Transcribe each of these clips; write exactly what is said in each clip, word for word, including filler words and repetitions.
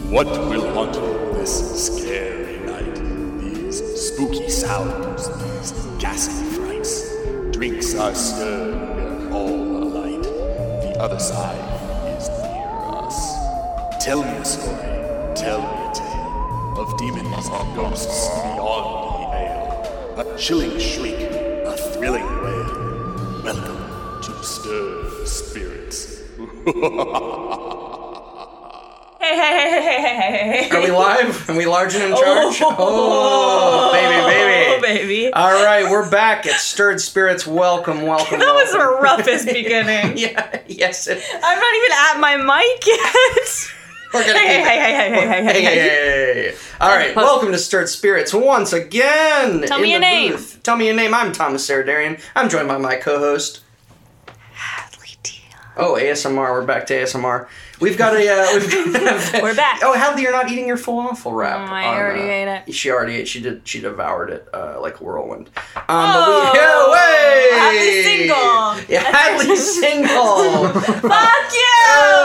What will haunt you this scary night? These spooky sounds, these ghastly frights. Drinks are stirred, we're all alight. The other side is near us. Tell me a story, tell me a tale of demons and ghosts beyond the ale. A chilling shriek, a thrilling wail. Welcome to Stir Spirits. Hey, hey, hey, hey, hey, hey, hey. Are we live? Are we large and in charge? Oh, oh baby, baby. Oh, baby. All right, we're back at Stirred Spirits. Welcome, welcome, That was welcome. the roughest beginning. Yeah, yes. It, I'm not even at my mic yet. we're gonna Hey, keep hey, it. hey, hey, hey, hey, Hey, hey, hey, hey. hey, hey. All right, welcome to Stirred Spirits once again. Tell in me your the name. booth. Tell me your name. I'm Thomas Saradarian. I'm joined by my co-host. Hadley Dion. Oh, A S M R. We're back to A S M R. We've got a. Uh, we've got We're back. Oh, Hadley, you're not eating your falafel wrap. Oh, I on, already uh, ate it. She already ate. She did. She devoured it uh, like a whirlwind. Um, Oh, but we, oh, hey! Hadley's single. Yeah, Hadley's single. Fuck you!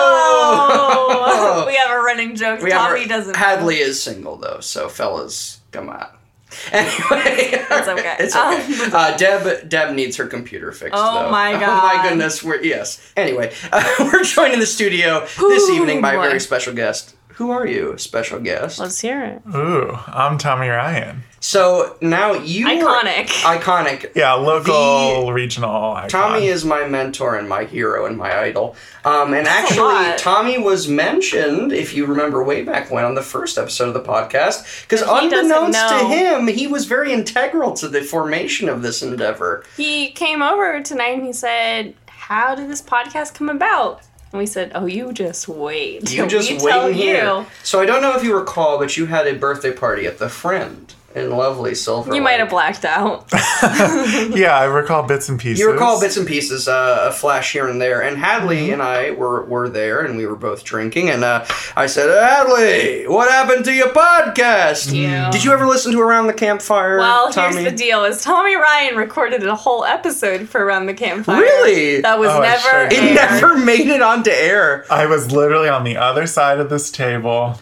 Oh. We have a running joke. We have Tommy our- doesn't. Hadley is single though, so fellas, come on. Anyway, It's okay. It's okay. Uh, Deb, Deb needs her computer fixed. Oh though. my Oh God. my goodness. We're yes. Anyway, uh, we're joined in the studio this Ooh, evening by a boy. very special guest. Who are you, special guest? Let's hear it. Ooh, I'm Tommy Ryan. So now you Iconic. Are, iconic. Yeah, local, regional icon. Tommy is my mentor and my hero and my idol. Um, and That's a actually, lot. Tommy was mentioned, if you remember way back when, on the first episode of the podcast, because But he doesn't unbeknownst to know. him, he was very integral to the formation of this endeavor. He came over tonight and he said, "How did this podcast come about?" And we said, "Oh, you just wait. You just we wait tell in here. you." So I don't know if you recall, but you had a birthday party at the Friend in lovely Silver You might Lake. have blacked out. Yeah, I recall bits and pieces. You recall bits and pieces, uh, a flash here and there. And Hadley Mm-hmm. and I were, were there, and we were both drinking. And uh, I said, Hadley, what happened to your podcast? Yeah. Did you ever listen to Around the Campfire, Well, Tommy? here's the deal: is Tommy Ryan recorded a whole episode for Around the Campfire. Really? That was Oh, I never sure did. It aired. never made it onto air. I was literally on the other side of this table.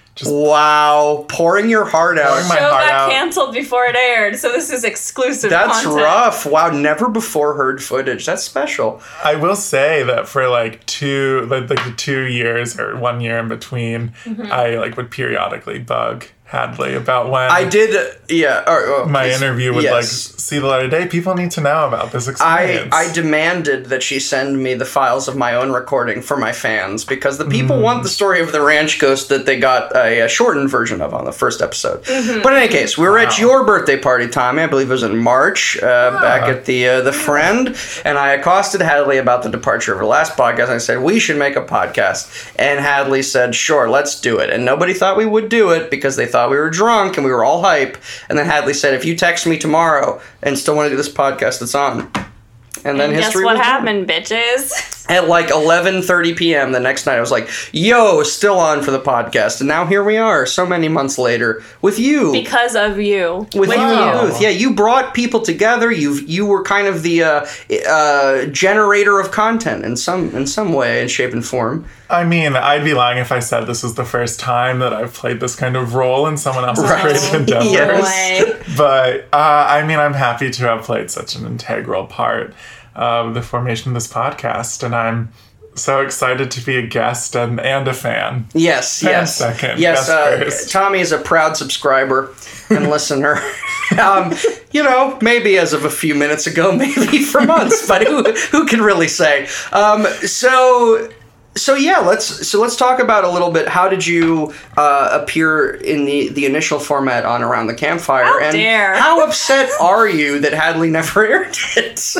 Wow. Pouring your heart out. Pouring my Show heart got out. canceled before it aired, so this is exclusive That's content. rough. Wow, never before heard footage. That's special. I will say that for like two, like, like the two years or one year in between, Mm-hmm. I like would periodically bug Hadley about when I did, uh, yeah. Or, oh, my please. interview would Yes. like see the light of day. People need to know about this I, experience. I demanded that she send me the files of my own recording for my fans because the people want the story of the ranch ghost that they got a, a shortened version of on the first episode. But in any case, we were at your birthday party, Tommy. I believe it was in March, uh, back at the uh, the Friend, and I accosted Hadley about the departure of her last podcast. I said we should make a podcast, and Hadley said, "Sure, let's do it." And nobody thought we would do it because they thought we were drunk and we were all hype. And then Hadley said, "If you text me tomorrow and still want to do this podcast, it's on." And then And guess history what was born. happened, bitches? At like eleven thirty p.m. the next night, I was like, yo, still on for the podcast. And now here we are, so many months later, with you. Because of you. with you in Wow. the booth. Yeah, you brought people together. You you were kind of the uh, uh, generator of content in some in some way, in shape and form. I mean, I'd be lying if I said this is the first time that I've played this kind of role in someone else's Right. creative endeavors. Yes. Way. But uh, I mean, I'm happy to have played such an integral part of the formation of this podcast, and I'm so excited to be a guest and, and a fan. Yes, Fan yes. second, Yes, guest uh, first. Tommy is a proud subscriber and listener. um, you know, maybe as of a few minutes ago, maybe for months, but who who can really say? Um, so so yeah, let's so let's talk about a little bit. How did you uh, appear in the, the initial format on Around the Campfire? How and dare. how upset are you that Hadley never aired it?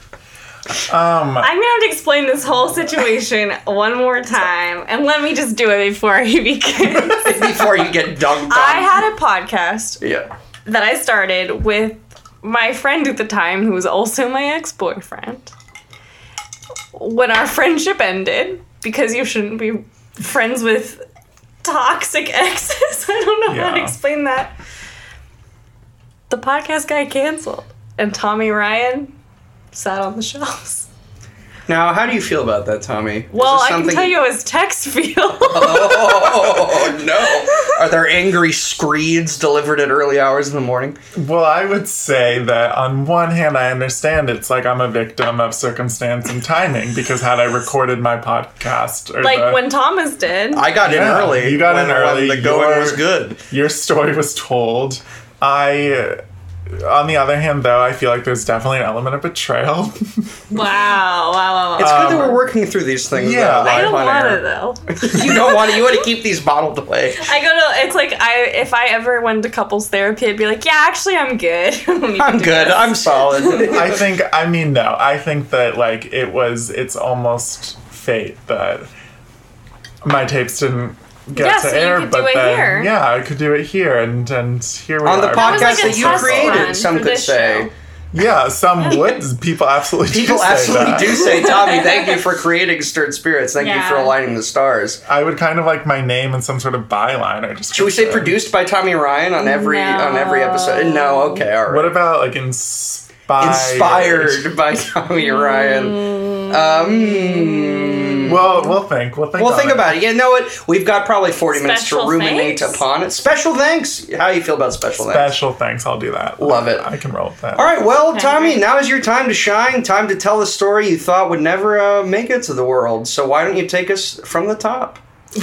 Um, I'm gonna have to explain this whole situation one more time, and let me just do it before he begins. Before you get dunked on. I had a podcast yeah. that I started with my friend at the time, who was also my ex-boyfriend. When our friendship ended, because you shouldn't be friends with toxic exes. I don't know how to Yeah. explain that. The podcast got canceled, and Tommy Ryan sat on the shelves. Now, how do you feel about that, Tommy? Is Well, this I can something- tell you how his text feel. Oh, no. Are there angry screeds delivered at early hours in the morning? Well, I would say that on one hand, I understand it's like I'm a victim of circumstance and timing because had I recorded my podcast, or like the, when Thomas did. I got Yeah, in early. you got when, in early, When the going your- was good. your story was told. I, on the other hand, though, I feel like there's definitely an element of betrayal. Wow, wow, wow, wow. It's good that Um, we're working through these things. yeah. uh, I live don't on want air. it though. You don't want to. You want to keep these bottled away. I go to. It's like I. If I ever went to couples therapy, I'd be like, yeah, actually, I'm good. I don't need to I'm do good. this. I'm solid. I think, I mean, no, I think that, like, it was, it's almost fate that my tapes didn't get Yeah, to so you air, could but do it then, here. yeah, I could do it here, and, and here we On the are. That was podcast like a that you test created, run some for could this say. show. Yeah, some would, people absolutely People do say absolutely that. do say, Tommy, thank you for creating Stirred Spirits. Thank you Yeah. for aligning the stars. I would kind of like my name and some sort of byline or description. Should we say produced by Tommy Ryan on every No. on every episode? No, okay, all right. What about, like, inspired? Inspired by Tommy Ryan. Um, Well, we'll think. We'll think well, on think it. about it. You know what? We've got probably forty minutes to Special ruminate thanks? upon it. Special thanks. How do you feel about special thanks? Special thanks, I'll do that. Love it. I can roll with that. All right, well, Okay, Tommy, great. now is your time to shine. Time to tell the story you thought would never uh, make it to the world. So why don't you take us from the top?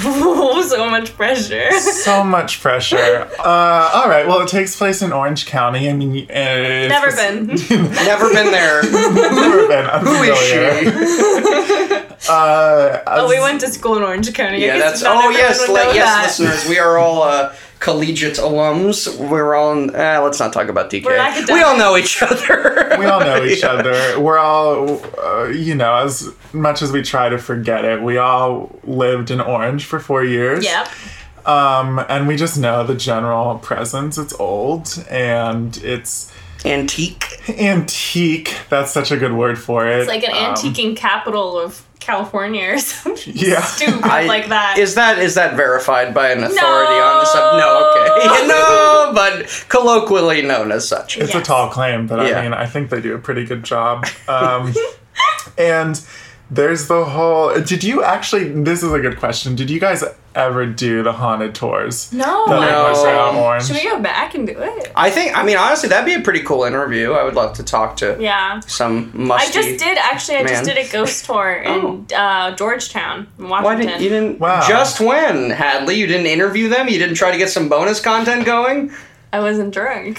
So much pressure. So much pressure. Uh, all right. Well, it takes place in Orange County. I mean, uh, it's Never the- been. Never been there. Never been. Who is Unfamiliar. she? Uh, Oh, we went to school in Orange County. I Yeah, guess that's. not Oh, everyone yes, would like, know yes, that. listeners. We are all uh, collegiate alums. We're all. In, uh, let's not talk about D K. We're academics. We all know each other. we all know each Yeah. other. We're all, uh, you know, as much as we try to forget it, we all lived in Orange for four years. Yep. Um, and we just know the general presence. It's old and it's Antique. antique. That's such a good word for it. It's like an Um, antiquing capital of California or something Yeah. stupid I- like that. Is that is that verified by an authority on the sub? No, okay. No, but colloquially known as such. It's a Yes. tall claim, but Yeah. I mean, I think they do a pretty good job. Um, and there's the whole. Did you actually? This is a good question. Did you guys ever do the haunted tours? no. That No. like, went around Orange? Should we go back and do it? I think. I mean, honestly, that'd be a pretty cool interview. I would love to talk to Yeah. some I musty. just did actually. I man. just did a ghost tour in uh, Georgetown, in Why Washington. didn't you didn't? Wow. Just when, Hadley? You didn't interview them. You didn't try to get some bonus content going. I wasn't drunk.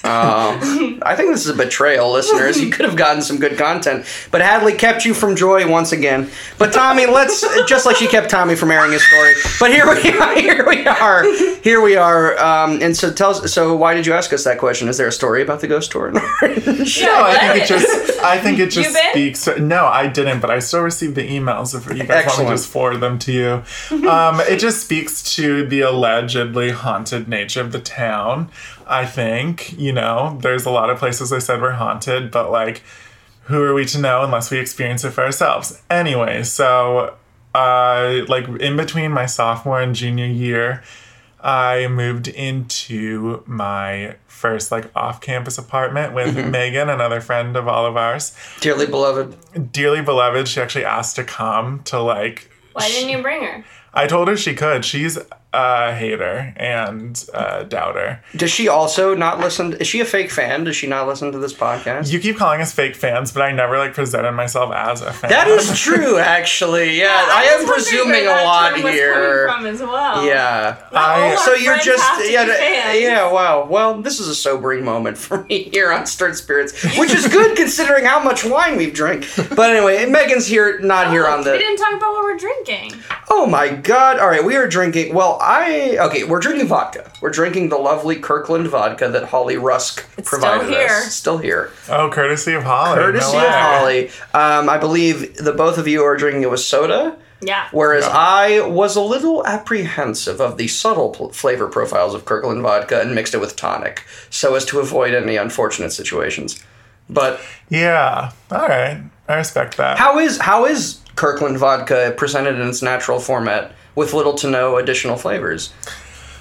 Oh, I think this is a betrayal, listeners. You could have gotten some good content, but Hadley kept you from joy once again. But Tommy, let's just like she kept Tommy from airing his story. But here we are. Here we are. Here we are. Um, and so tell us. So why did you ask us that question? Is there a story about the ghost tour in Orange? No, I think it just. I think it just You been? speaks. To, no, I didn't, but I still received the emails. If you guys want Excellent. me to just forward them to you, um, it just speaks to the allegedly haunted nature of the town. I think, you know, there's a lot of places they said were haunted, but like, who are we to know unless we experience it for ourselves? Anyway, so uh, like in between my sophomore and junior year, I moved into my first like off-campus apartment with Megan, another friend of all of ours. Dearly beloved. Dearly beloved, she actually asked to come to like. Why didn't you bring her? I told her she could. She's a hater and a doubter. Does she also not listen? Is she a fake fan? Does she not listen to this podcast? You keep calling us fake fans, but I never like presented myself as a fan. That is true, actually. Yeah, I, was am wondering presuming where a that lot term was here. coming from as well. Yeah. Not all I- our So you're friends just have to yeah, be d- fans. yeah, wow. Well, this is a sobering moment for me here on Stirred Spirits, which is good considering how much wine we've drank. But anyway, Megan's here, not here on We the. didn't talk about what we're drinking. Oh my God! All right, we are drinking. Well, I okay. We're drinking vodka. We're drinking the lovely Kirkland vodka that Holly Rusk It's still provided here. us. Still here. Oh, courtesy of Holly. Courtesy no of way. Holly. Um, I believe the both of you are drinking it with soda. Yeah. Whereas Yeah. I was a little apprehensive of the subtle pl- flavor profiles of Kirkland vodka and mixed it with tonic so as to avoid any unfortunate situations. But Yeah. All right. I respect that. how is how is Kirkland vodka presented in its natural format with little to no additional flavors?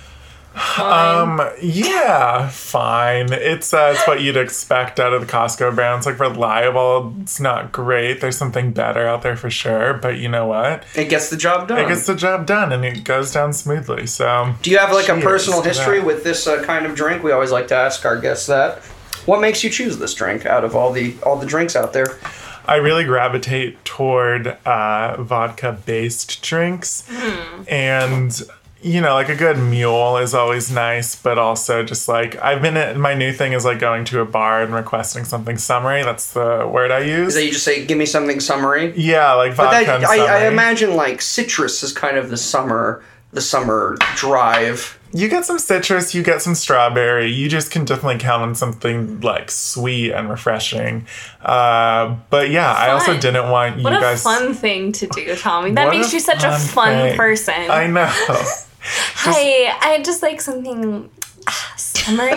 Fine. Um, yeah, fine. It's uh, it's what you'd expect out of the Costco brand. It's like reliable. It's not great. There's something better out there for sure. But you know what? It gets the job done. It gets the job done, and it goes down smoothly. So, Do you have like a cheers personal to history that. with this uh, kind of drink? We always like to ask our guests that. What makes you choose this drink out of all the all the drinks out there? I really gravitate toward uh, vodka-based drinks, and you know, like a good mule is always nice, but also just like I've been at, my new thing is like going to a bar and requesting something summery. That's the word I use. Is that you just say, "Give me something summery"? Yeah, like But vodka that, and I, I summery. imagine like citrus is kind of the summer the summer drive. You get some citrus, you get some strawberry. You just can definitely count on something like sweet and refreshing. Uh, but yeah, I also Fun. didn't want you What a guys. fun thing to do, Tommy. That What makes a you such a fun fun thing. person. I know. Hey, I just like something ah, summery.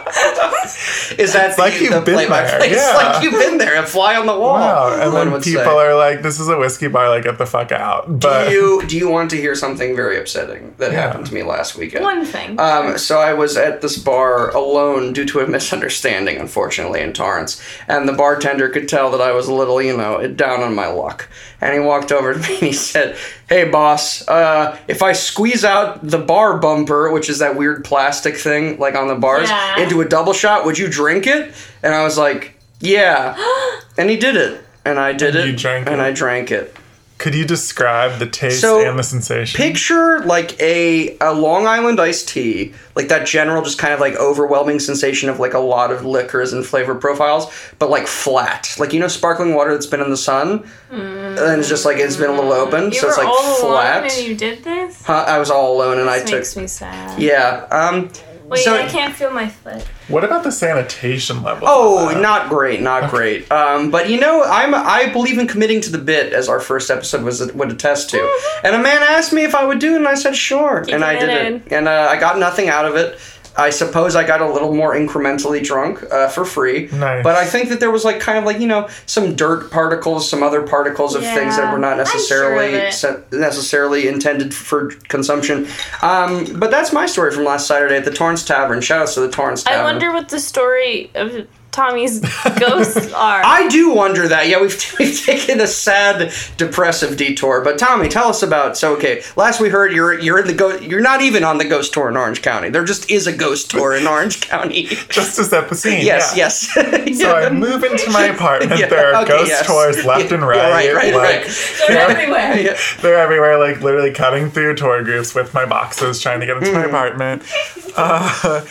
Is that like the, you've the been play-by-play? there, It's yeah. like you've been there, a fly on the wall. Wow, and one then would people say. are like, "This is a whiskey bar. Like, get the fuck out." But Do you do you want to hear something very upsetting that Yeah. happened to me last weekend? One thing. Um, so I was at this bar alone due to a misunderstanding, unfortunately, in Torrance. And the bartender could tell that I was a little, you know, down on my luck. And he walked over to me and he said, "Hey, boss, uh, if I squeeze out the bar bumper, which is that weird plastic thing, like on the bars, Yeah. into a double shot, would you drink it?" And I was like, "Yeah." And he did it. And I did And it. you drank and it? I drank it. could you describe the taste So, and the sensation? Picture like a, a Long Island iced tea, like that general just kind of like overwhelming sensation of like a lot of liquors and flavor profiles, but like flat. Like, you know, sparkling water that's been in the sun and it's just like it's been a little open, you so were it's like all flat. alone and you did this? Huh? I was all alone and I This took. makes me sad. Yeah. Um. Wait, so, I can't feel my foot. What about the sanitation level? Oh, of that? not great, not great. Um, but you know, I'm I believe in committing to the bit, as our first episode was would attest to. And a man asked me if I would do it, and I said sure, and I did it. committed. And uh, I got nothing out of it. I suppose I got a little more incrementally drunk uh, for free. Nice. But I think that there was like kind of like, you know, some dirt particles, some other particles of things that Yeah, were not I'm sure necessarily of it. se- necessarily intended for consumption. Um, but that's my story from last Saturday at the Torrance Tavern. Shout out to the Torrance Tavern. I wonder what the story of Tommy's ghosts are. I do wonder that. Yeah, we've, we've taken a sad, depressive detour. But Tommy, tell us about. So, okay, last we heard, you're you're in the go. You're not even on the ghost tour in Orange County. There just is a ghost tour in Orange County. Just to set the scene. Yes, yeah. yes. So I move into my apartment. Yeah, There are okay, ghost yes. tours left Yeah, and right. yeah, right, right, like, right. They're everywhere. Yeah. They're everywhere, like literally cutting through tour groups with my boxes, trying to get into my Hmm. apartment. Uh,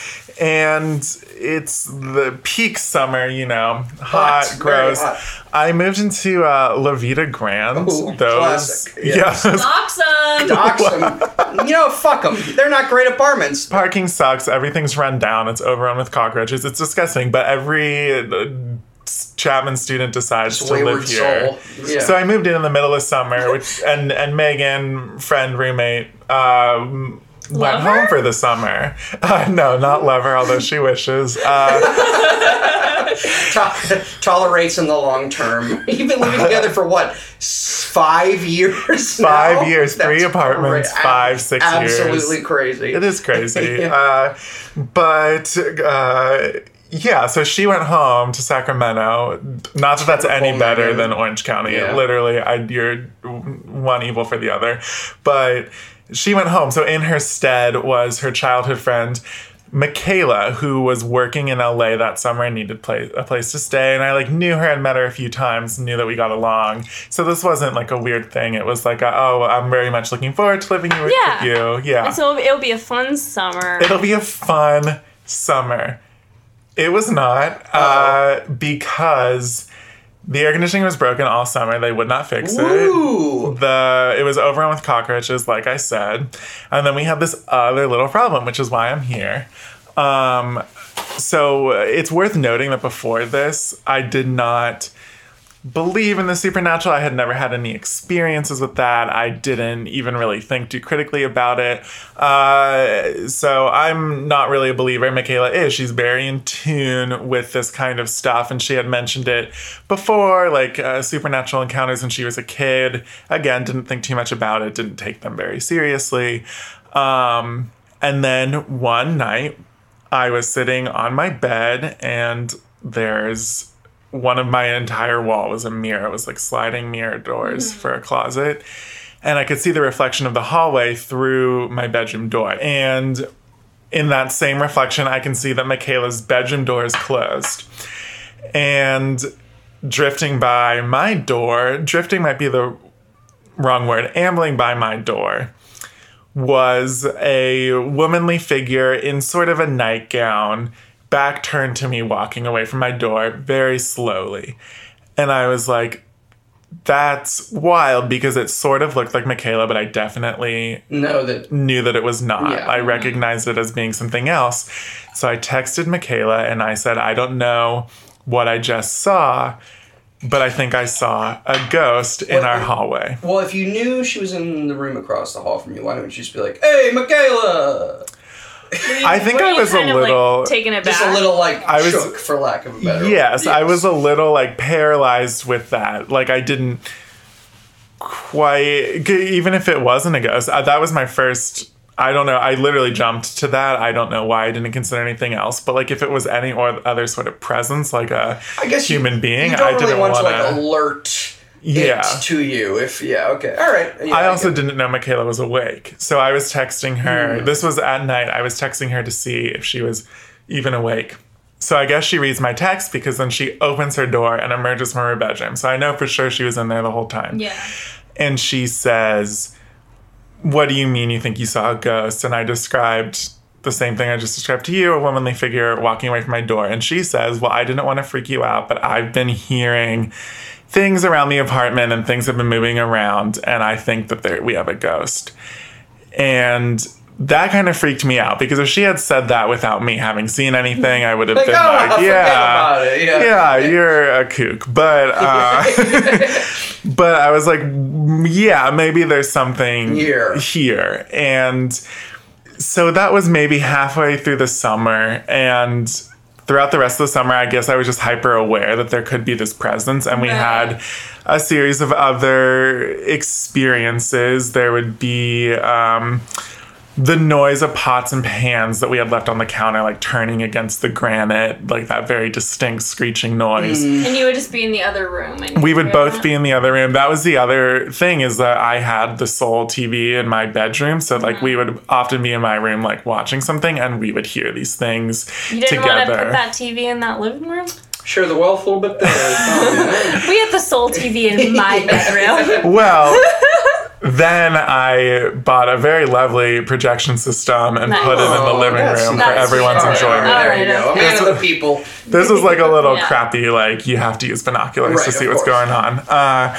and it's the peak summer, you know, hot, Hot, very gross. hot. I moved into uh, La Vida Grand. Ooh, those, classic, yeah, yes. those Awesome. Dox 'em. You know, fuck them. They're not great apartments. parking sucks. Everything's run down. It's overrun with cockroaches. It's disgusting. But every uh, Chapman student decides Just to wayward live here. soul. Yeah. So I moved in in the middle of summer, which and and Megan, friend, roommate, um, went Lover? home for the summer. Uh, no, not lover, although she wishes. Uh, To- tolerates in the long term. You've been living together for what? s- Five years. Five now? years, three That's apartments, cra- five, six years. Absolutely crazy. It is crazy. Yeah. uh, but uh, yeah, so she went home to Sacramento. Not that that's any Typical better Megan. than Orange County. Yeah. Literally, I, you're one evil for the other. But she went home. So in her stead was her childhood friend, Michaela, who was working in L A that summer and needed play, a place to stay. And I like knew her and met her a few times, knew that we got along. So this wasn't like a weird thing. It was like, a, oh, I'm very much looking forward to living with Yeah. you. Yeah. So it'll be a fun summer. It'll be a fun summer. It was not uh, because the air conditioning was broken all summer. They would not fix it. Ooh. The it was overrun with cockroaches, like I said, and then we had this other little problem, which is why I'm here. Um, so it's worth noting that before this, I did not believe in the supernatural. I had never had any experiences with that. I didn't even really think too critically about it. Uh, so I'm not really a believer. Michaela is. She's very in tune with this kind of stuff. And she had mentioned it before, like uh, supernatural encounters when she was a kid. Again, didn't think too much about it. Didn't take them very seriously. Um, And then one night, I was sitting on my bed, and there's one of my entire wall was a mirror. It was like sliding mirror doors mm-hmm. for a closet. And I could see the reflection of the hallway through my bedroom door. And in that same reflection, I can see that Michaela's bedroom door is closed. And drifting by my door, drifting might be the wrong word, ambling by my door, was a womanly figure in sort of a nightgown, back turned to me, walking away from my door very slowly. And I was like, that's wild, because it sort of looked like Michaela, but I definitely know that knew that it was not. Yeah. I recognized it as being something else. So I texted Michaela and I said, I don't know what I just saw, but I think I saw a ghost in well, our hallway. Well, if you knew she was in the room across the hall from you, why don't you just be like, hey, Michaela? You, I think I was a kind little... Of, like, taken it back. Just a little, like, I was, shook, for lack of a better word. Yes, I was a little, like, paralyzed with that. Like, I didn't quite... Even if it wasn't a ghost, that was my first... I don't know. I literally jumped to that. I don't know why I didn't consider anything else. But, like, if it was any or other sort of presence, like a I guess human you, being, you don't I really didn't want want to, like, alert... Yeah. It to you if yeah okay all right yeah, I also I didn't know Michaela was awake, so I was texting her. Mm. This was at night. I was texting her to see if she was even awake. So I guess she reads my text, because then she opens her door and emerges from her bedroom. So I know for sure she was in there the whole time. Yeah. And she says, "What do you mean you think you saw a ghost?" And I described the same thing I just described to you, a womanly figure walking away from my door. And she says, "Well, I didn't want to freak you out, but I've been hearing things around the apartment and things have been moving around, and I think that there, we have a ghost." And that kind of freaked me out, because if she had said that without me having seen anything, I would have like, been oh, like, yeah, about it. yeah, yeah, you're a kook. But, uh, but I was like, yeah, maybe there's something here. here. And so that was maybe halfway through the summer, and throughout the rest of the summer, I guess I was just hyper aware that there could be this presence. And we right. had a series of other experiences. There would be um, the noise of pots and pans that we had left on the counter, like turning against the granite, like that very distinct screeching noise. Mm. And you would just be in the other room. And we would both that? be in the other room. That was the other thing, is that I had the sole T V in my bedroom. So like mm. we would often be in my room, like watching something, and we would hear these things you didn't together. want to put that T V in that living room? Share the wealth a little bit there. We had the sole T V in my bedroom. Well, then I bought a very lovely projection system and nice. put it in the living oh, room for that's everyone's right. enjoyment. All right, There you go. okay. Man of the people. This was like a little Yeah. crappy, like you have to use binoculars Right, to see of what's course. going on. Uh,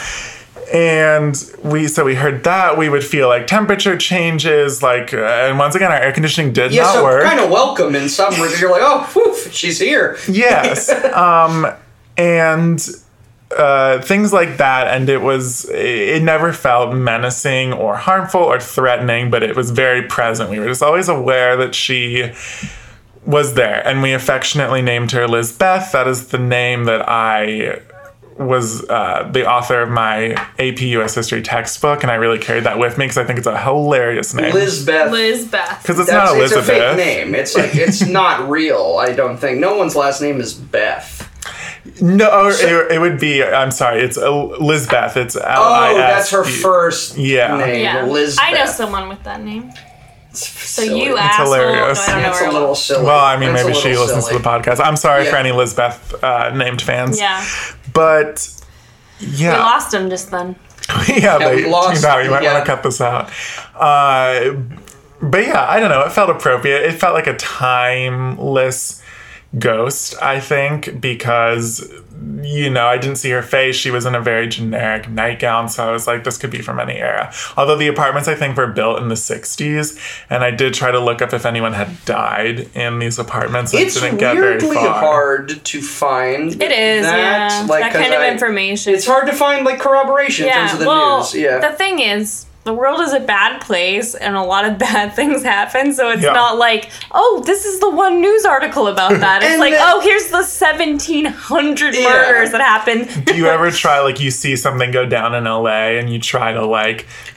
and we, so we heard that. We would feel like temperature changes, like, uh, and once again, our air conditioning did Yeah, not so work. kind of welcome in some ways. You're like, oh, woof, she's here. Yes. um, and uh, things like that. And it was, it never felt menacing or harmful or threatening, but it was very present. We were just always aware that she was there. And we affectionately named her Lizbeth. That is the name that I was uh, the author of my A P U S history textbook, and I really carried that with me because I think it's a hilarious name. Lizbeth. Lizbeth. Because it's That's, not it's Elizabeth. a fake name. It's like it's not real. I don't think. No one's last name is Beth. No, or it, it would be. I'm sorry. It's uh, Lizbeth. It's L I S. Oh, that's her first Yeah. name. Yeah. Lizbeth. I know someone with that name. So Silly. you It's asshole. hilarious. No, I don't know It's where a it little was. silly. Well, I mean, It's a maybe she little listens silly. to the podcast. I'm sorry Yeah. for any Lizbeth uh, named fans. Yeah. But yeah, We lost him just then. yeah, they we lost- tuned out. You might yeah. want to cut this out. Uh, but yeah, I don't know. It felt appropriate. It felt like a timeless ghost, I think, because, you know, I didn't see her face. She was in a very generic nightgown, so I was like, this could be from any era. Although the apartments, I think, were built in the sixties, and I did try to look up if anyone had died in these apartments. I It's didn't get very weirdly far. hard to find. It is, that, yeah. Like, that 'cause kind of I- information. It's hard to find like corroboration in terms of the well, news. Yeah. the thing is, the world is a bad place and a lot of bad things happen, so it's Yeah. not like, oh, this is the one news article about that. It's And like, the- oh, here's the seventeen hundred Yeah. murders that happened. Do you ever try, like, you see something go down in L A and you try to, like,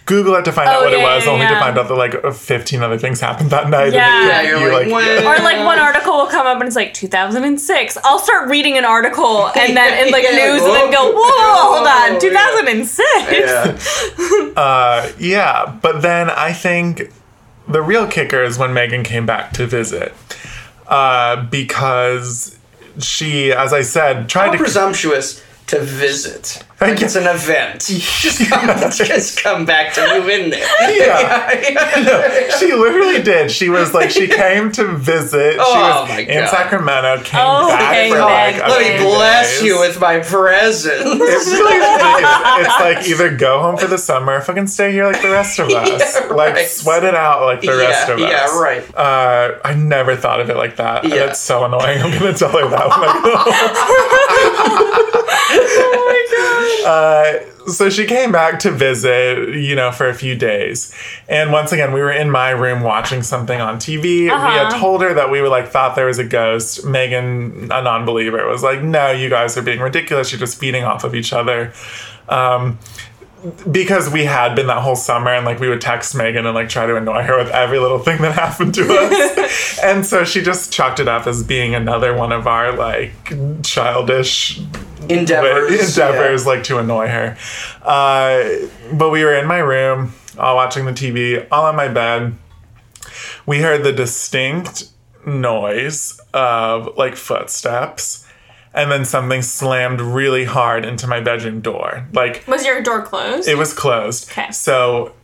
Google it to find out Oh, what it yeah, was, yeah, only to yeah. find out that like fifteen other things happened that night. Yeah. And Yeah, you're like, when? Or like one article will come up and it's like two thousand six. I'll start reading an article and then in like Yeah, news whoa. and then go, whoa, hold Whoa, on, two thousand six. Yeah. Uh, yeah, but then I think the real kicker is when Megan came back to visit. Uh, because she, as I said, tried How to... presumptuous to visit. Thank Like you. it's an event. Just come, just come back to move in there. Yeah. yeah. She literally did. She was like, she came to visit. She Oh, was my in God. Sacramento, came Oh, back okay, for like Megan. a Let few me bless days. you with my presence. It really is. It's like either go home for the summer or fucking stay here like the rest of us. Yeah, Like right. sweat it out like the Yeah, rest of us. yeah, right. Uh, I never thought of it like that. And Yeah. it's so annoying. I'm gonna tell her that when I go home. Oh my god. Uh, so she came back to visit, you know, for a few days. And once again, we were in my room watching something on T V. We had Uh-huh. told her that we were like, thought there was a ghost. Megan, a non-believer, was like, no, you guys are being ridiculous. You're just feeding off of each other. Um, because we had been that whole summer and like we would text Megan and like try to annoy her with every little thing that happened to us. And so she just chalked it up as being another one of our like childish Endeavors. endeavors like to annoy her. Uh, but we were in my room, all watching the T V, all on my bed. We heard the distinct noise of like footsteps, and then something slammed really hard into my bedroom door. Like Was your door closed? it was closed. Okay. So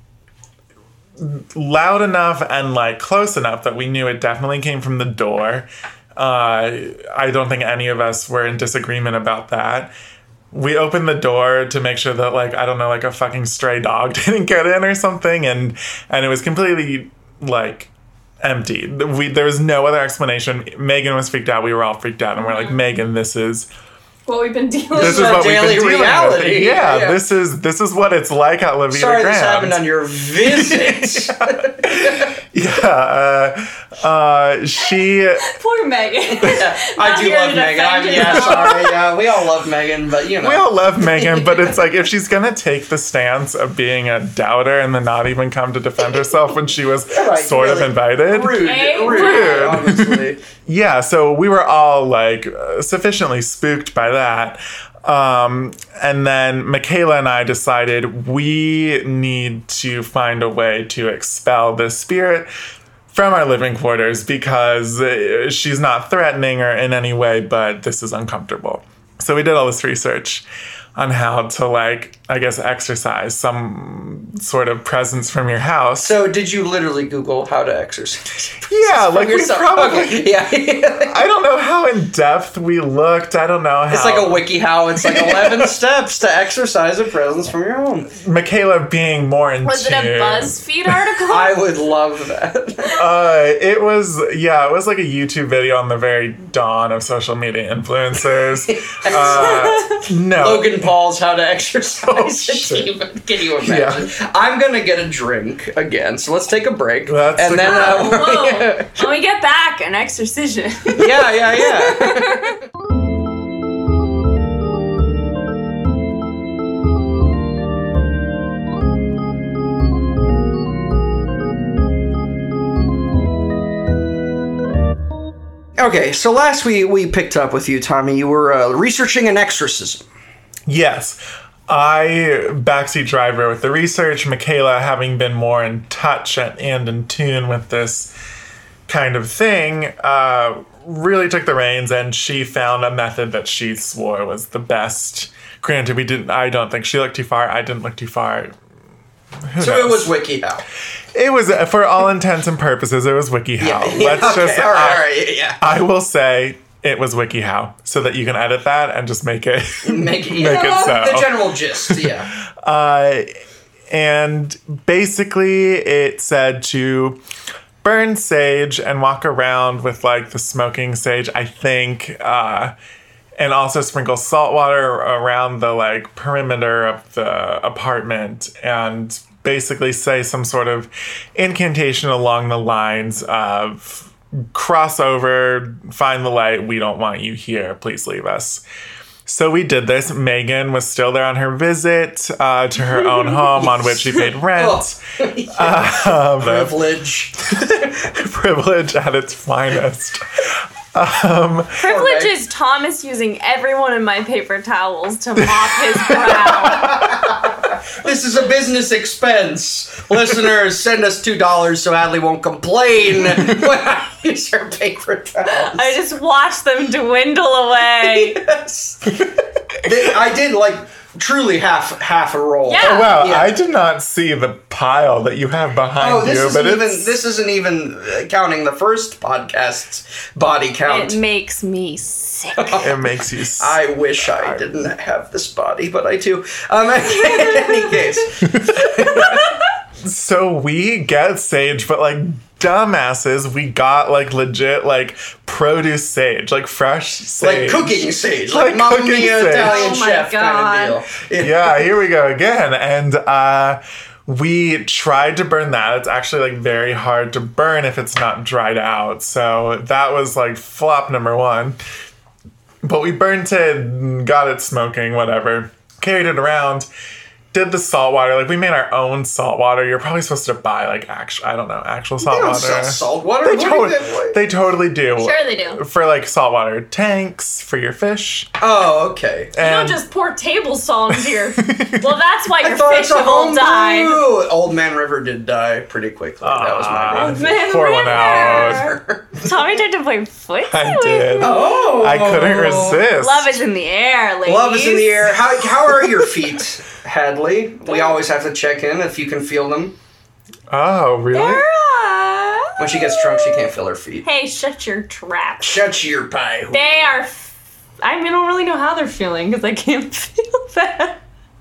loud enough and like close enough that we knew it definitely came from the door. Uh, I don't think any of us were in disagreement about that. We opened the door to make sure that like, I don't know, like a fucking stray dog didn't get in or something. And, and it was completely like empty. We, there was no other explanation. Megan was freaked out. We were all freaked out. And we're like, Megan, this is, what we've been dealing this is with. a what we've daily been dealing reality. with. Yeah, Yeah. this is, this is what it's like at La Vida Sorry this Grand. happened on your visit. Yeah, uh, uh, she, Poor Megan. I Not do here love to Megan. I'm, defend yeah, herself. sorry. Yeah, we all love Megan, but you know. we all love Megan, but it's like if she's gonna take the stance of being a doubter and then not even come to defend herself when she was Right, sort of really invited. Rude, Hey, rude, rude. honestly. Yeah, so we were all like uh, sufficiently spooked by that. Um, and then Michaela and I decided we need to find a way to expel this spirit from our living quarters because uh, she's not threatening or in any way, but this is uncomfortable. So we did all this research on how to, like, I guess, exercise some sort of presence from your house. So, did you literally Google how to exercise? yeah, like we Yourself? probably... Okay, yeah. I don't know how in depth we looked. I don't know how... It's like a wiki how. It's like eleven steps to exercise a presence from your home. Michaela being more in Was it a tune. BuzzFeed article? I would love that. Uh, it was, yeah, it was like a YouTube video on the very dawn of social media influencers. uh, no. Logan Paul's how to exercise. Oh, can, shit. you, can you imagine? I'm gonna get a drink again, so let's take a break. That's and the- then, Whoa, uh, whoa. When we get back, an exorcism. yeah, yeah, yeah. Okay, so last we we picked up with you, Tommy. You were uh, researching an exorcism. Yes. I, backseat driver with the research, Michaela having been more in touch and, and in tune with this kind of thing, uh, really took the reins, and she found a method that she swore was the best. Granted, we didn't, I don't think she looked too far. I didn't look too far. Who So knows? it was WikiHow. It was, for all intents and purposes, it was WikiHow. Let's okay, just, all right, I, all right, yeah. I will say it was WikiHow, so that you can edit that and just make it, Make, make it so. The general gist, yeah. Uh, and basically, it said to burn sage and walk around with like the smoking sage, I think, uh, and also sprinkle salt water around the like perimeter of the apartment, and basically say some sort of incantation along the lines of cross over, find the light, we don't want you here, please leave us. So we did this. Megan was still there on her visit uh, to her own home on which she paid rent. Oh, yeah. Um, Privilege. privilege at its finest. Privilege Meg. is Thomas using every one of my paper towels to mop his brow. This is a business expense. Listeners, send us two dollars so Adley won't complain when I use her paper towels. I just watch them dwindle away. Yes. They- I did like truly half half a roll. Yeah. Oh, wow, Yeah. I did not see the pile that you have behind Oh, this you, isn't but even it's... this isn't even uh, counting the first podcast's body count. It makes me sick. It makes you... s- I wish I didn't have this body, but I do. Um, in any case, So we get sage, but like dumbasses, we got like legit like produce sage, like fresh sage. like cooking sage, like, Like Mamma cooking Mia sage. Italian Oh my chef God. kind of deal. Yeah, here we go again. And uh we tried to burn that. It's actually like very hard to burn if it's not dried out. So that was like flop number one. But we burnt it, got it smoking, whatever. Carried it around. Did the salt water. Like we made our own salt water. You're probably supposed to buy like actual, I don't know, actual salt They don't water. sell salt water. They, What do tot- you think? they totally do. Sure they do. For like saltwater tanks for your fish. Oh, okay. You don't And just pour table salt into your... Well, that's why I your thought fish it's a have all home died. brew. Old Man River did die pretty quickly. that was my Ah. main. Man, Pour one River. Tommy tried to play footsie I with did. me. Oh, I couldn't resist. Love is in the air, ladies. Love is in the air. How how are your feet, Hadley? We always have to check in if you can feel them. Oh, really? They're, uh, When she gets drunk, she can't feel her feet. Hey, shut your trap. Shut your pie. hole. They are... F- I mean, I don't really know how they're feeling because I can't feel that.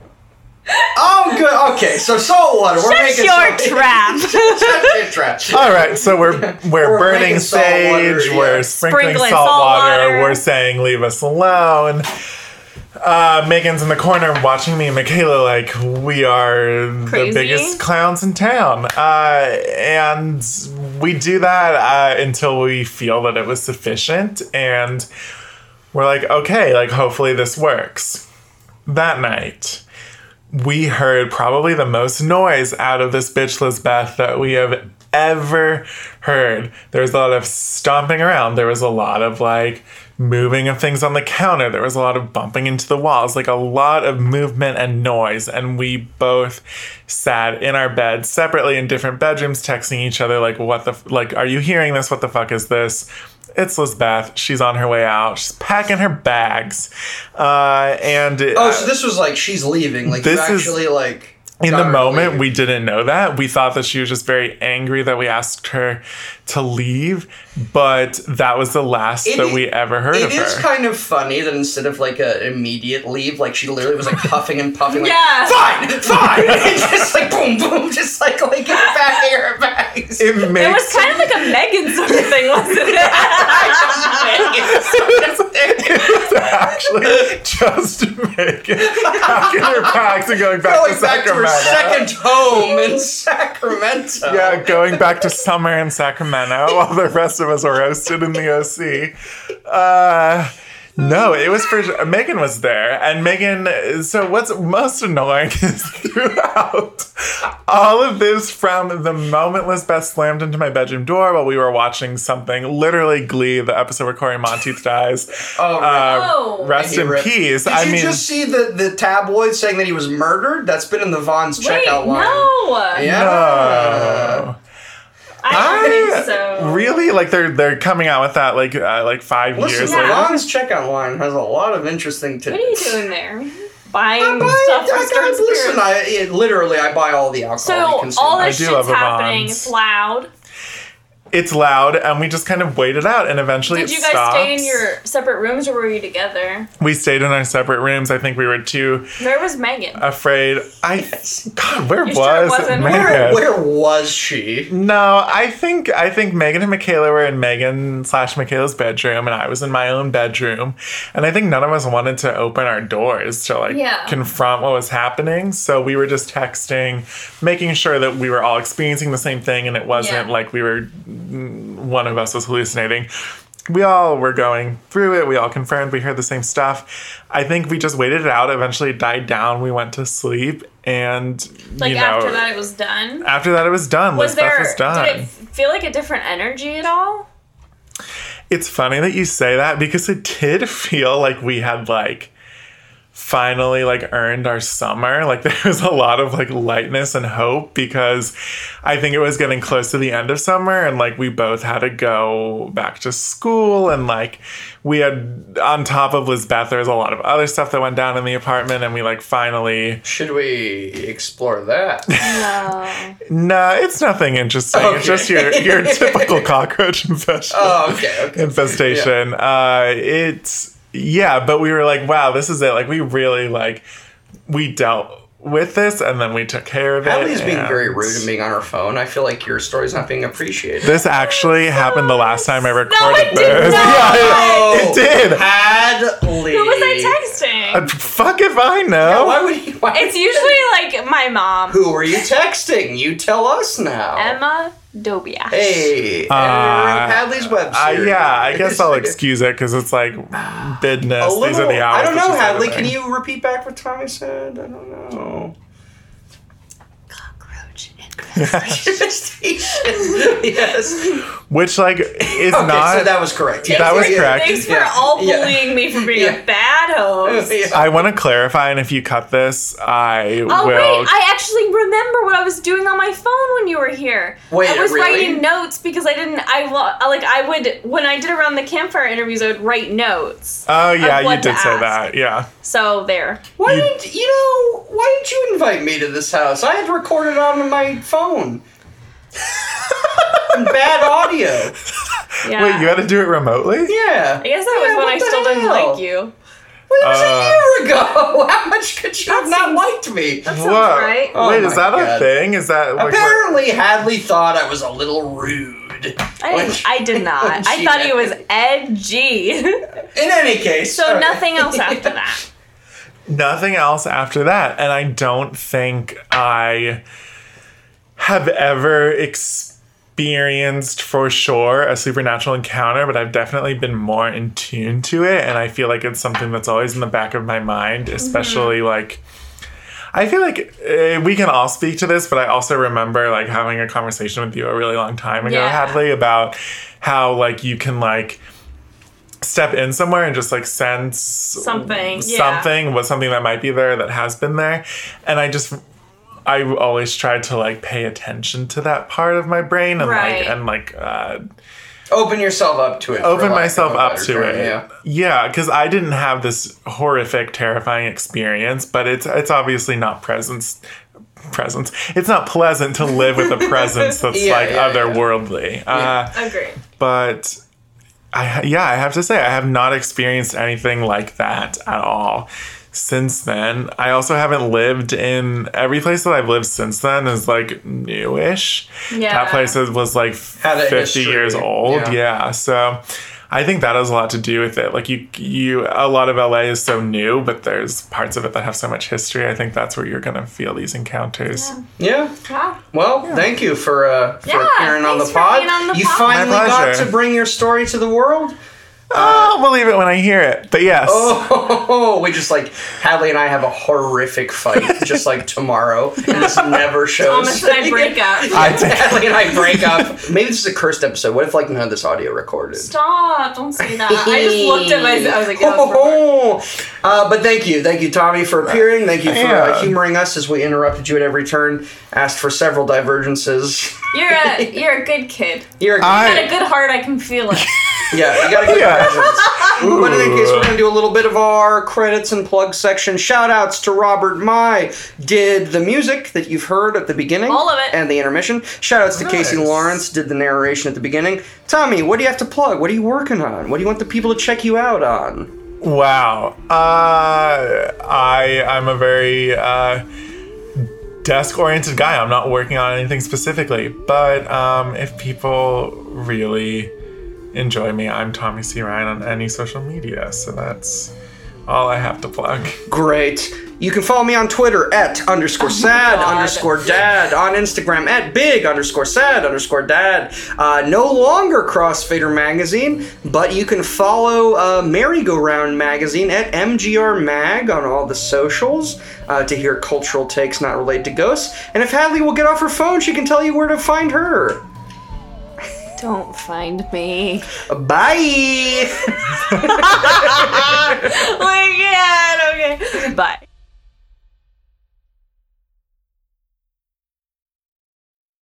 Oh, good. Okay, so salt water. We're Shut making your salt- trap. Shut your trap. All right, so we're we're, We're burning making salt water, sage, yeah. we're sprinkling, Sprinkling salt, salt water, water. we're saying leave us alone. Uh, Megan's in the corner watching me and Michaela like we are Crazy. the biggest clowns in town. Uh, and we do that uh, until we feel that it was sufficient. And we're like, okay, like hopefully this works. That night, we heard probably the most noise out of this bitch Lizbeth that we have ever heard. There was a lot of stomping around. There was a lot of like moving of things on the counter. There was a lot of bumping into the walls, like a lot of movement and noise. And we both sat in our beds separately in different bedrooms, texting each other like, what the, f- like, are you hearing this? What the fuck is this? It's Lizbeth. She's on her way out. She's packing her bags. Uh, and Oh, so this was like she's leaving. Like This you is- actually like. in got the her moment, leaving. we didn't know that. We thought that she was just very angry that we asked her to leave, but that was the last It that i- we ever heard It of her. is kind of funny that instead of like an immediate leave, like she literally was like huffing and puffing. Like, Yeah. Fine, fine. And just like boom, boom, just like like get back in her bags. it It makes was kind of like a Megan sort of thing, wasn't it? actually just Megan packing her bags and going back Going to back to her Sacramento. second home in Sacramento. Yeah, going back to summer in Sacramento while the rest of us were roasted in the O C. Uh, no, it was for Megan was there, and Megan. So what's most annoying is throughout all of this, from the moment Lizbeth slammed into my bedroom door while we were watching something, literally Glee, the episode where Corey Monteith dies. Oh, right. Uh, Oh. rest in Rip. peace. Did I you mean, just see the, the tabloid saying that he was murdered? That's been in the Vaughn's Wait, checkout line. no. Yeah. no. I don't I- think so. Really? Like they're they're coming out with that like uh, like five Listen, years the later. Vaughn's checkout line has a lot of interesting tidbits. What are you doing there? Buying I buy, stuff for I Stern got, listen, Spirit. I it, literally I buy all the alcohol you So consume. all I this do shit's love a happening. Vons. It's loud. It's loud, and we just kind of wait it out, and eventually Did it you guys stops. stay in your separate rooms or were you together? We stayed in our separate rooms. I think we were too Where was Megan? afraid. I God, where You was sure it wasn't her? Megan? Where was she? No, I think I think Megan and Michaela were in Megan slash Michaela's bedroom, and I was in my own bedroom. And I think none of us wanted to open our doors to like Yeah. confront what was happening. So we were just texting, making sure that we were all experiencing the same thing, and it wasn't Yeah. like we were one of us was hallucinating. we all were going through it. We all confirmed we heard the same stuff. I think we just waited it out. Eventually it died down. We went to sleep. And, Like, you know, after that it was done? After that it was done. Was Lisbeth there, was done. did it feel like a different energy at all? It's funny that you say that because it did feel like we had, like, finally, like, earned our summer. Like, there was a lot of, like, lightness and hope because I think it was getting close to the end of summer and, like, we both had to go back to school and, like, we had, on top of Lisbeth, there was a lot of other stuff that went down in the apartment and we, like, finally... Should we explore that? No. No, it's nothing interesting. Okay. It's just your, your typical cockroach infestation. Oh, okay, okay. Infestation. Yeah. Uh, it's... Yeah, but we were like, wow, this is it. Like, we really, like, we dealt with this, and then we took care of it. Hadley's being and very rude and being on her phone. I feel like your story's not being appreciated. This actually happened the last time I recorded No, it did this. not. Yeah, it, it did. Hadley. Who was I texting? Uh, fuck if I know. Why would you? Why It's usually, like, my mom. Who were you texting? You tell us now. Emma Dobiash. Hey, Uh, editor of Hadley's web Uh, series. yeah, I guess I'll excuse it because it's like business. A little, These are the hours. I don't that know, she said Hadley. it Can in. you repeat back what Tommy said? I don't know. Cockroach Yes. Which, like, is Okay, not. so that was correct. Yes. That was Yeah. correct. Thanks for Yeah. all Yeah. bullying me for being Yeah. a bad host. Yeah. I want to clarify, and if you cut this, I Oh will. wait, I actually remember what I was doing on my phone when you were here. Wait, I was really? writing notes because I didn't. I lo- like I would when I did around the campfire interviews. I would write notes. oh yeah, of you what did to say ask. that. Yeah. So there. Why You- didn't you know? Why didn't you invite me to this house? I had recorded on my phone. And bad audio. Yeah. Wait, you had to do it remotely? Yeah. I guess that was Yeah, when what I the still didn't hell? like you. Well, it was Uh, a year ago. How much could you have That not seems- liked me? That sounds Whoa. right. Oh Wait, is my that a God. thing? Is that like? what- Apparently, Hadley thought I was a little rude. I, When didn't, she- I did when not. I she thought met he was me. edgy. In any case. So all right. nothing else after that. Nothing else after that, and I don't think I have ever experienced for sure a supernatural encounter, but I've definitely been more in tune to it, and I feel like it's something that's always in the back of my mind, especially Mm-hmm. like I feel like uh, we can all speak to this, but I also remember like having a conversation with you a really long time ago, Yeah. Hadley, about how like you can like step in somewhere and just like sense Something, yeah. something was something that might be there that has been there, and I just I always tried to like pay attention to that part of my brain and Right. like and like uh, Open yourself up to it. for open lack of myself a up better to term, it. Yeah. Yeah, because I didn't have this horrific, terrifying experience, but it's it's obviously not presence. Presence. It's not pleasant to live with a presence that's Yeah, like yeah, yeah. otherworldly. Uh, Agree. but I yeah, I have to say I have not experienced anything like that at all since then. I also haven't lived in every place that I've lived since then is like newish. Yeah. That place is- was like Had a fifty history. years old. Yeah. Yeah. So I think that has a lot to do with it. Like you you a lot of L A is so new, but there's parts of it that have so much history. I think that's where you're gonna feel these encounters. Yeah. Wow. Well, thank you for uh, for Yeah, appearing on the thanks for pod. being on the you pod. finally My got pleasure. to bring your story to the world. I'll believe it when I hear it. But yes. Oh, we just like Hadley and I have a horrific fight, just like tomorrow, and this never shows. Thomas and I break up. I did. Hadley and I break up. Maybe this is a cursed episode. What if like none of this audio recorded? Stop! Don't say that. I just looked at myself. I was like, yeah, that's perfect. uh, but thank you, thank you, Tommy, for appearing. Thank you for uh, Yeah. humoring us as we interrupted you at every turn. Asked for several divergences. You're a you're a good kid. You're a I- You got a good heart. I can feel it. Yeah, you got a good Yeah. presence. But in any case, we're going to do a little bit of our credits and plug section. Shout outs to Robert Mai, did the music that you've heard at the beginning. All of it. And the intermission. Shout outs to Casey Nice. Lawrence, did the narration at the beginning. Tommy, what do you have to plug? What are you working on? What do you want the people to check you out on? Wow. Uh, I I'm a very uh, desk-oriented guy. I'm not working on anything specifically, but um, if people really enjoy me, I'm Tommy C. Ryan on any social media. So that's all I have to plug. Great. You can follow me on Twitter at underscore sad God. underscore dad, on Instagram at big underscore sad underscore dad. Uh, no longer Crossfader Magazine, but you can follow uh, Merry-Go-Round Magazine at M G R Mag on all the socials uh, to hear cultural takes not related to ghosts. And if Hadley will get off her phone, she can tell you where to find her. Don't find me. Bye! Oh my god, okay. Bye.